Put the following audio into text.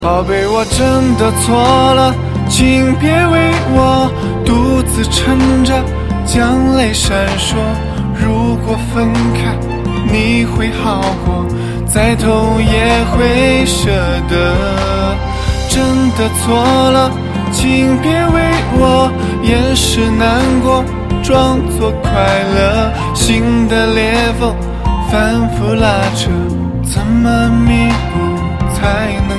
宝贝，我真的错了，请别为我独自撑着，将泪闪烁。如果分开，你会好过，再痛也会舍得。真的错了，请别为我掩饰难过，装作快乐。心的裂缝反复拉扯，怎么弥补才能